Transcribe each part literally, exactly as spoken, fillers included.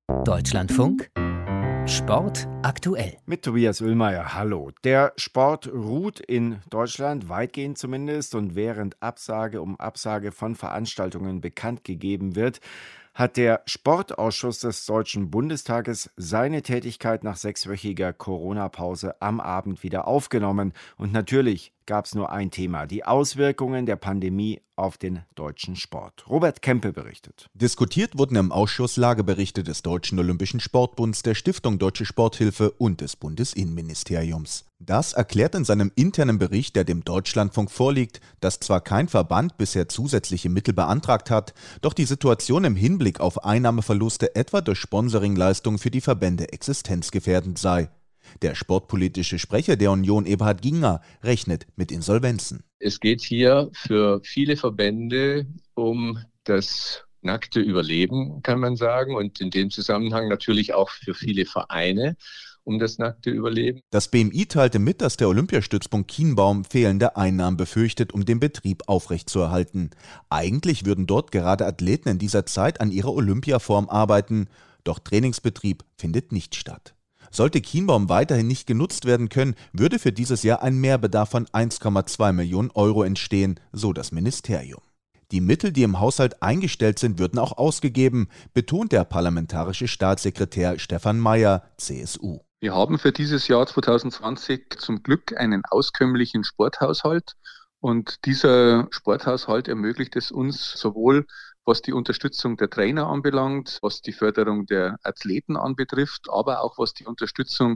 Deutschlandfunk Sport aktuell. Mit Tobias Oehlmeier, hallo. Der Sport ruht in Deutschland, weitgehend zumindest, und während Absage um Absage von Veranstaltungen bekannt gegeben wird, hat der Sportausschuss des Deutschen Bundestages seine Tätigkeit nach sechswöchiger Corona-Pause am Abend wieder aufgenommen. Und natürlich gab es nur ein Thema: die Auswirkungen der Pandemie auf den deutschen Sport. Robert Kempe berichtet. Diskutiert wurden im Ausschuss Lageberichte des Deutschen Olympischen Sportbunds, der Stiftung Deutsche Sporthilfe und des Bundesinnenministeriums. Das erklärt in seinem internen Bericht, der dem Deutschlandfunk vorliegt, dass zwar kein Verband bisher zusätzliche Mittel beantragt hat, doch die Situation im Hinblick auf Einnahmeverluste etwa durch Sponsoringleistungen für die Verbände existenzgefährdend sei. Der sportpolitische Sprecher der Union, Eberhard Ginger, rechnet mit Insolvenzen. Es geht hier für viele Verbände um das nackte Überleben, kann man sagen, und in dem Zusammenhang natürlich auch für viele Vereine um das nackte Überleben. Das B M I teilte mit, dass der Olympiastützpunkt Kienbaum fehlende Einnahmen befürchtet, um den Betrieb aufrechtzuerhalten. Eigentlich würden dort gerade Athleten in dieser Zeit an ihrer Olympiaform arbeiten, doch Trainingsbetrieb findet nicht statt. Sollte Kienbaum weiterhin nicht genutzt werden können, würde für dieses Jahr ein Mehrbedarf von eins Komma zwei Millionen Euro entstehen, so das Ministerium. Die Mittel, die im Haushalt eingestellt sind, würden auch ausgegeben, betont der parlamentarische Staatssekretär Stefan Mayer, C S U. Wir haben für dieses Jahr zwanzig zwanzig zum Glück einen auskömmlichen Sporthaushalt, und dieser Sporthaushalt ermöglicht es uns sowohl, was die Unterstützung der Trainer anbelangt, was die Förderung der Athleten anbetrifft, aber auch was die Unterstützung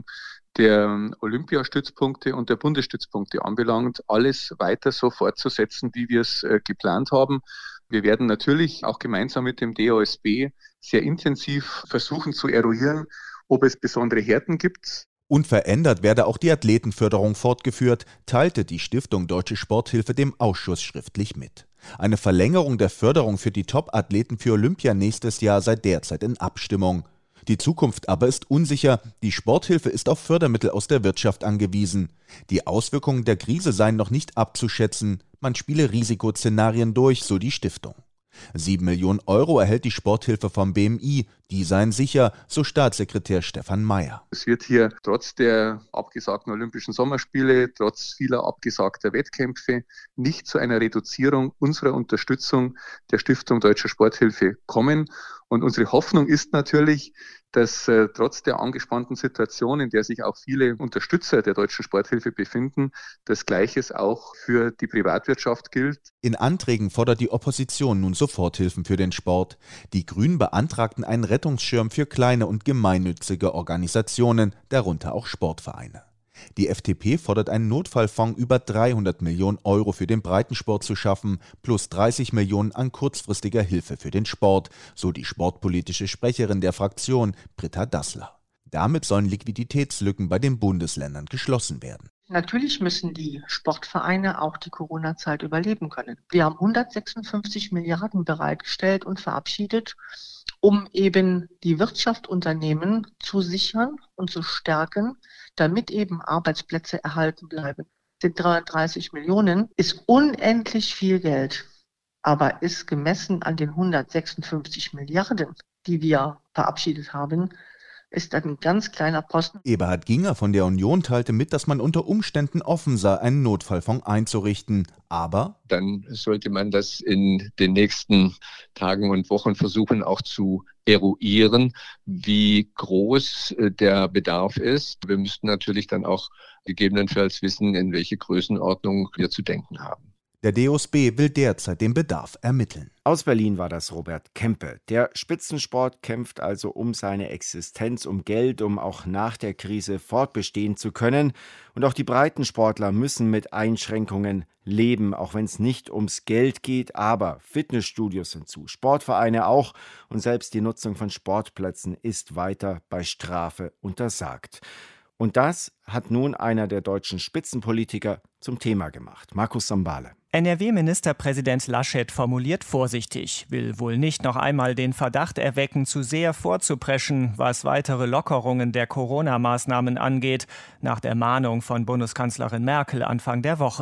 der Olympiastützpunkte und der Bundesstützpunkte anbelangt, alles weiter so fortzusetzen, wie wir es äh, geplant haben. Wir werden natürlich auch gemeinsam mit dem D O S B sehr intensiv versuchen zu eruieren, ob es besondere Härten gibt. Unverändert werde auch die Athletenförderung fortgeführt, teilte die Stiftung Deutsche Sporthilfe dem Ausschuss schriftlich mit. Eine Verlängerung der Förderung für die Top-Athleten für Olympia nächstes Jahr sei derzeit in Abstimmung. Die Zukunft aber ist unsicher, die Sporthilfe ist auf Fördermittel aus der Wirtschaft angewiesen. Die Auswirkungen der Krise seien noch nicht abzuschätzen, man spiele Risikoszenarien durch, so die Stiftung. Sieben Millionen Euro erhält die Sporthilfe vom B M I, die seien sicher, so Staatssekretär Stefan Mayer. Es wird hier trotz der abgesagten Olympischen Sommerspiele, trotz vieler abgesagter Wettkämpfe nicht zu einer Reduzierung unserer Unterstützung der Stiftung Deutscher Sporthilfe kommen. Und unsere Hoffnung ist natürlich, dass äh, trotz der angespannten Situation, in der sich auch viele Unterstützer der Deutschen Sporthilfe befinden, das Gleiches auch für die Privatwirtschaft gilt. In Anträgen fordert die Opposition nun Soforthilfen für den Sport. Die Grünen beantragten einen Rettungsschirm für kleine und gemeinnützige Organisationen, darunter auch Sportvereine. Die F D P fordert einen Notfallfonds über dreihundert Millionen Euro für den Breitensport zu schaffen, plus dreißig Millionen an kurzfristiger Hilfe für den Sport, so die sportpolitische Sprecherin der Fraktion, Britta Dassler. Damit sollen Liquiditätslücken bei den Bundesländern geschlossen werden. Natürlich müssen die Sportvereine auch die Corona-Zeit überleben können. Wir haben hundertsechsundfünfzig Milliarden bereitgestellt und verabschiedet, um eben die Wirtschaftsunternehmen zu sichern und zu stärken, damit eben Arbeitsplätze erhalten bleiben. Die dreihundertdreißig Millionen ist unendlich viel Geld, aber ist gemessen an den hundertsechsundfünfzig Milliarden, die wir verabschiedet haben, ist ein ganz kleiner Posten. Eberhard Ginger von der Union teilte mit, dass man unter Umständen offen sei, einen Notfallfonds einzurichten. Aber dann sollte man das in den nächsten Tagen und Wochen versuchen auch zu eruieren, wie groß der Bedarf ist. Wir müssten natürlich dann auch gegebenenfalls wissen, in welche Größenordnung wir zu denken haben. Der D O S B will derzeit den Bedarf ermitteln. Aus Berlin war das Robert Kempe. Der Spitzensport kämpft also um seine Existenz, um Geld, um auch nach der Krise fortbestehen zu können. Und auch die Breitensportler müssen mit Einschränkungen leben, auch wenn es nicht ums Geld geht. Aber Fitnessstudios sind zu, Sportvereine auch. Und selbst die Nutzung von Sportplätzen ist weiter bei Strafe untersagt. Und das hat nun einer der deutschen Spitzenpolitiker zum Thema gemacht. Markus Sambale. N R W-Ministerpräsident Laschet formuliert vorsichtig, will wohl nicht noch einmal den Verdacht erwecken, zu sehr vorzupreschen, was weitere Lockerungen der Corona-Maßnahmen angeht, nach der Mahnung von Bundeskanzlerin Merkel Anfang der Woche.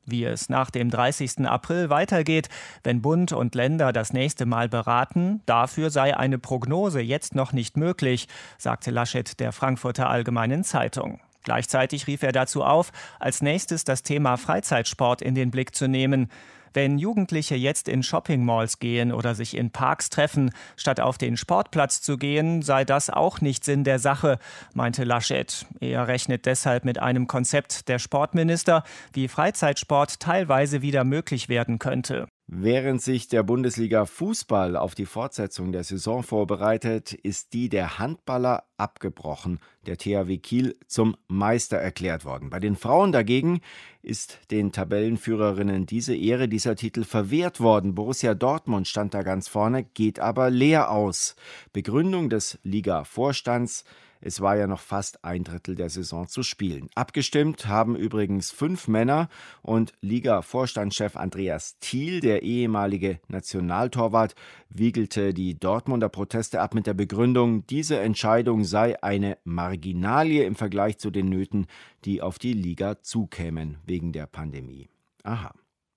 Wie es nach dem dreißigsten April weitergeht, wenn Bund und Länder das nächste Mal beraten, dafür sei eine Prognose jetzt noch nicht möglich, sagte Laschet der Frankfurter Allgemeinen Zeitung. Gleichzeitig rief er dazu auf, als nächstes das Thema Freizeitsport in den Blick zu nehmen. Wenn Jugendliche jetzt in Shoppingmalls gehen oder sich in Parks treffen, statt auf den Sportplatz zu gehen, sei das auch nicht Sinn der Sache, meinte Laschet. Er rechnet deshalb mit einem Konzept der Sportminister, wie Freizeitsport teilweise wieder möglich werden könnte. Während sich der Bundesliga Fußball auf die Fortsetzung der Saison vorbereitet, ist die der Handballer abgebrochen. Der T H W Kiel zum Meister erklärt worden. Bei den Frauen dagegen ist den Tabellenführerinnen diese Ehre, dieser Titel verwehrt worden. Borussia Dortmund stand da ganz vorne, geht aber leer aus. Begründung des Liga-Vorstands: Es war ja noch fast ein Drittel der Saison zu spielen. Abgestimmt haben übrigens fünf Männer und Liga-Vorstandschef Andreas Thiel, der ehemalige Nationaltorwart, wiegelte die Dortmunder Proteste ab mit der Begründung, diese Entscheidung sei eine Marginalie im Vergleich zu den Nöten, die auf die Liga zukämen wegen der Pandemie. Aha.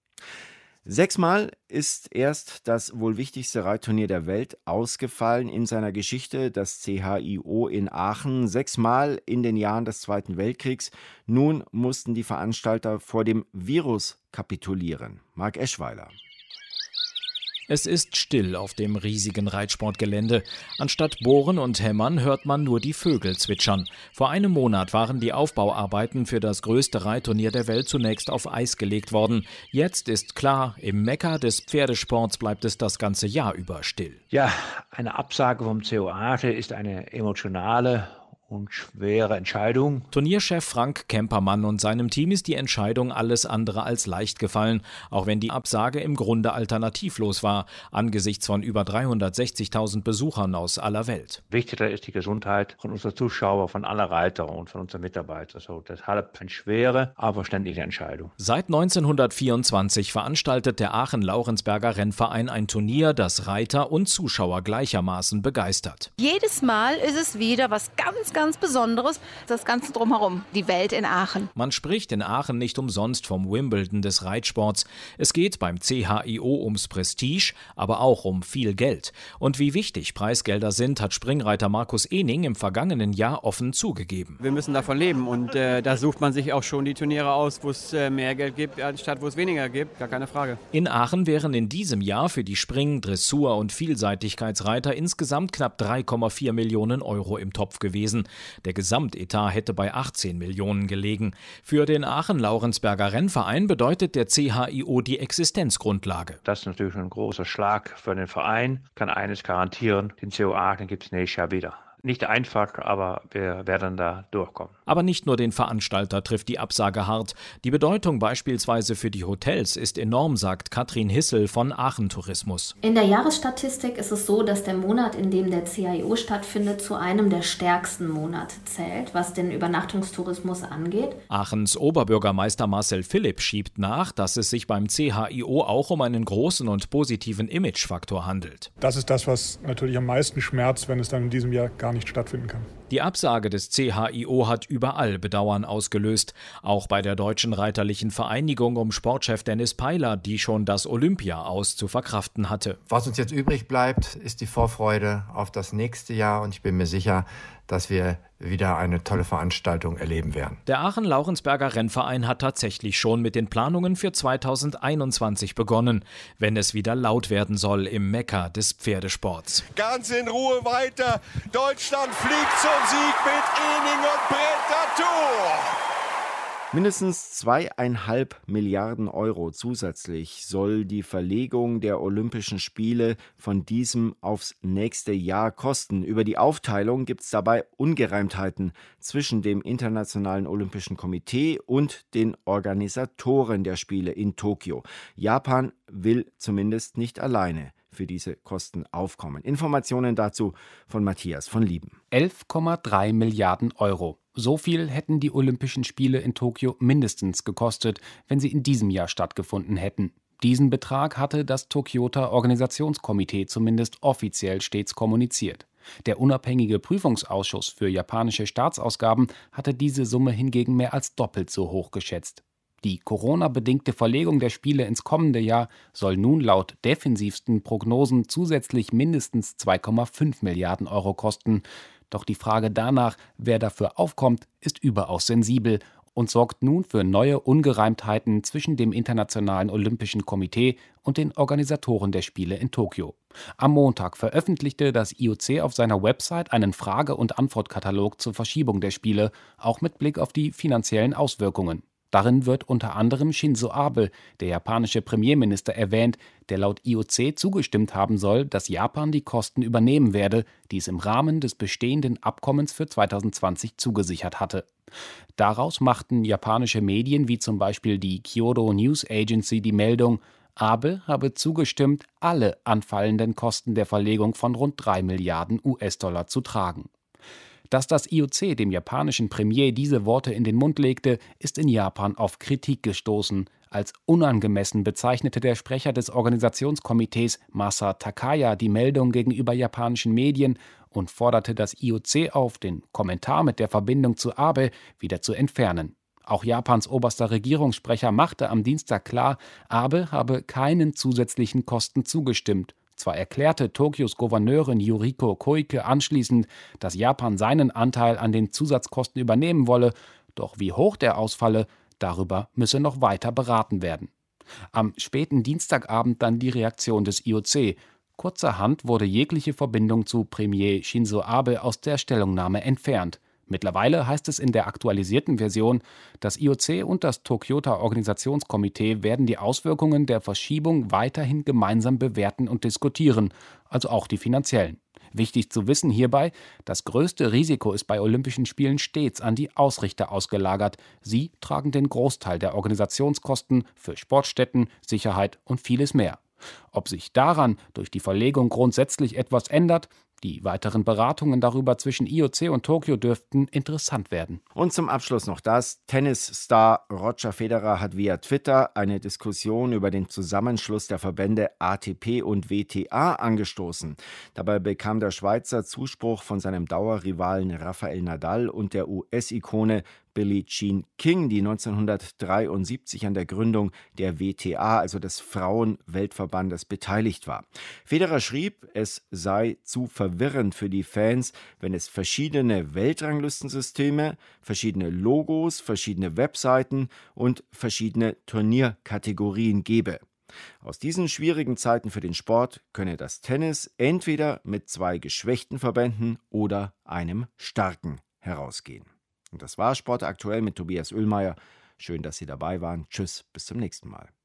Sechsmal ist erst das wohl wichtigste Reitturnier der Welt ausgefallen in seiner Geschichte, das C H I O in Aachen. Sechsmal in den Jahren des Zweiten Weltkriegs. Nun mussten die Veranstalter vor dem Virus kapitulieren. Marc Eschweiler. Es ist still auf dem riesigen Reitsportgelände. Anstatt Bohren und Hämmern hört man nur die Vögel zwitschern. Vor einem Monat waren die Aufbauarbeiten für das größte Reitturnier der Welt zunächst auf Eis gelegt worden. Jetzt ist klar, im Mekka des Pferdesports bleibt es das ganze Jahr über still. Ja, eine Absage vom C O A ist eine emotionale und schwere Entscheidung. Turnierchef Frank Kempermann und seinem Team ist die Entscheidung alles andere als leicht gefallen, auch wenn die Absage im Grunde alternativlos war, angesichts von über dreihundertsechzigtausend Besuchern aus aller Welt. Wichtiger ist die Gesundheit von unseren Zuschauern, von aller Reiter und von unseren Mitarbeitern. So, deshalb eine schwere, aber verständliche Entscheidung. Seit neunzehnhundertvierundzwanzig veranstaltet der Aachen-Laurensberger Rennverein ein Turnier, das Reiter und Zuschauer gleichermaßen begeistert. Jedes Mal ist es wieder was ganz, ganz Besonderes, das Ganze drumherum, die Welt in Aachen. Man spricht in Aachen nicht umsonst vom Wimbledon des Reitsports. Es geht beim C H I O ums Prestige, aber auch um viel Geld. Und wie wichtig Preisgelder sind, hat Springreiter Markus Ening im vergangenen Jahr offen zugegeben. Wir müssen davon leben und äh, da sucht man sich auch schon die Turniere aus, wo es äh, mehr Geld gibt, anstatt wo es weniger gibt, gar keine Frage. In Aachen wären in diesem Jahr für die Spring-, Dressur- und Vielseitigkeitsreiter insgesamt knapp drei Komma vier Millionen Euro im Topf gewesen. Der Gesamtetat hätte bei achtzehn Millionen gelegen. Für den Aachen-Laurensberger Rennverein bedeutet der C H I O die Existenzgrundlage. Das ist natürlich ein großer Schlag für den Verein. Ich kann eines garantieren, den C O A gibt es nächstes Jahr wieder. Nicht einfach, aber wir werden da durchkommen. Aber nicht nur den Veranstalter trifft die Absage hart. Die Bedeutung beispielsweise für die Hotels ist enorm, sagt Katrin Hissel von Aachen Tourismus. In der Jahresstatistik ist es so, dass der Monat, in dem der C H I O stattfindet, zu einem der stärksten Monate zählt, was den Übernachtungstourismus angeht. Aachens Oberbürgermeister Marcel Philipp schiebt nach, dass es sich beim C H I O auch um einen großen und positiven Imagefaktor handelt. Das ist das, was natürlich am meisten schmerzt, wenn es dann in diesem Jahr gar nicht stattfinden kann. Die Absage des C H I O hat überall Bedauern ausgelöst. Auch bei der Deutschen Reiterlichen Vereinigung um Sportchef Dennis Peiler, die schon das Olympia aus zu verkraften hatte. Was uns jetzt übrig bleibt, ist die Vorfreude auf das nächste Jahr und ich bin mir sicher, dass wir wieder eine tolle Veranstaltung erleben werden. Der Aachen-Laurensberger Rennverein hat tatsächlich schon mit den Planungen für zweitausendeinundzwanzig begonnen, wenn es wieder laut werden soll im Mekka des Pferdesports. Ganz in Ruhe weiter. Deutschland fliegt zum Sieg mit Ening und Bretatour. Mindestens zweieinhalb Milliarden Euro zusätzlich soll die Verlegung der Olympischen Spiele von diesem aufs nächste Jahr kosten. Über die Aufteilung gibt es dabei Ungereimtheiten zwischen dem Internationalen Olympischen Komitee und den Organisatoren der Spiele in Tokio. Japan will zumindest nicht alleine für diese Kosten aufkommen. Informationen dazu von Matthias von Lieben. elf Komma drei Milliarden Euro. So viel hätten die Olympischen Spiele in Tokio mindestens gekostet, wenn sie in diesem Jahr stattgefunden hätten. Diesen Betrag hatte das Tokioter Organisationskomitee zumindest offiziell stets kommuniziert. Der unabhängige Prüfungsausschuss für japanische Staatsausgaben hatte diese Summe hingegen mehr als doppelt so hoch geschätzt. Die Corona-bedingte Verlegung der Spiele ins kommende Jahr soll nun laut defensivsten Prognosen zusätzlich mindestens zwei Komma fünf Milliarden Euro kosten. Doch die Frage danach, wer dafür aufkommt, ist überaus sensibel und sorgt nun für neue Ungereimtheiten zwischen dem Internationalen Olympischen Komitee und den Organisatoren der Spiele in Tokio. Am Montag veröffentlichte das I O C auf seiner Website einen Frage- und Antwortkatalog zur Verschiebung der Spiele, auch mit Blick auf die finanziellen Auswirkungen. Darin wird unter anderem Shinzo Abe, der japanische Premierminister, erwähnt, der laut I O C zugestimmt haben soll, dass Japan die Kosten übernehmen werde, die es im Rahmen des bestehenden Abkommens für zweitausendzwanzig zugesichert hatte. Daraus machten japanische Medien wie zum Beispiel die Kyodo News Agency die Meldung, Abe habe zugestimmt, alle anfallenden Kosten der Verlegung von rund drei Milliarden U S-Dollar zu tragen. Dass das I O C dem japanischen Premier diese Worte in den Mund legte, ist in Japan auf Kritik gestoßen. Als unangemessen bezeichnete der Sprecher des Organisationskomitees Masa Takaya die Meldung gegenüber japanischen Medien und forderte das I O C auf, den Kommentar mit der Verbindung zu Abe wieder zu entfernen. Auch Japans oberster Regierungssprecher machte am Dienstag klar, Abe habe keinen zusätzlichen Kosten zugestimmt. Zwar erklärte Tokios Gouverneurin Yuriko Koike anschließend, dass Japan seinen Anteil an den Zusatzkosten übernehmen wolle, doch wie hoch der ausfalle, darüber müsse noch weiter beraten werden. Am späten Dienstagabend dann die Reaktion des I O C. Kurzerhand wurde jegliche Verbindung zu Premier Shinzo Abe aus der Stellungnahme entfernt. Mittlerweile heißt es in der aktualisierten Version, das I O C und das Tokioter Organisationskomitee werden die Auswirkungen der Verschiebung weiterhin gemeinsam bewerten und diskutieren, also auch die finanziellen. Wichtig zu wissen hierbei, das größte Risiko ist bei Olympischen Spielen stets an die Ausrichter ausgelagert. Sie tragen den Großteil der Organisationskosten für Sportstätten, Sicherheit und vieles mehr. Ob sich daran durch die Verlegung grundsätzlich etwas ändert, die weiteren Beratungen darüber zwischen I O C und Tokio dürften interessant werden. Und zum Abschluss noch das. Tennisstar Roger Federer hat via Twitter eine Diskussion über den Zusammenschluss der Verbände A T P und W T A angestoßen. Dabei bekam der Schweizer Zuspruch von seinem Dauerrivalen Rafael Nadal und der U S-Ikone Billie Jean King, die neunzehnhundertdreiundsiebzig an der Gründung der W T A, also des Frauen-Weltverbandes, beteiligt war. Federer schrieb, es sei zu verwirrend für die Fans, wenn es verschiedene Weltranglistensysteme, verschiedene Logos, verschiedene Webseiten und verschiedene Turnierkategorien gebe. Aus diesen schwierigen Zeiten für den Sport könne das Tennis entweder mit zwei geschwächten Verbänden oder einem starken herausgehen. Und das war Sport aktuell mit Tobias Oehlmeier. Schön, dass Sie dabei waren. Tschüss, bis zum nächsten Mal.